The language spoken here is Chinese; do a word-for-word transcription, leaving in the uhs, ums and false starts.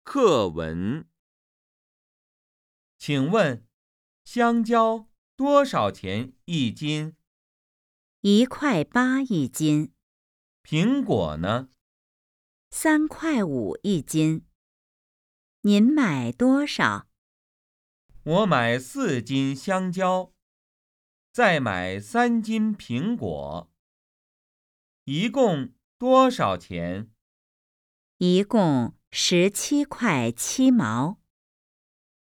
课文。请问，香蕉多少钱一斤？ 一块八一斤。 苹果呢？ 三块五一斤。您买多少？ 我买四斤香蕉，再买三斤苹果，一共多少钱？ 一共十七块七毛。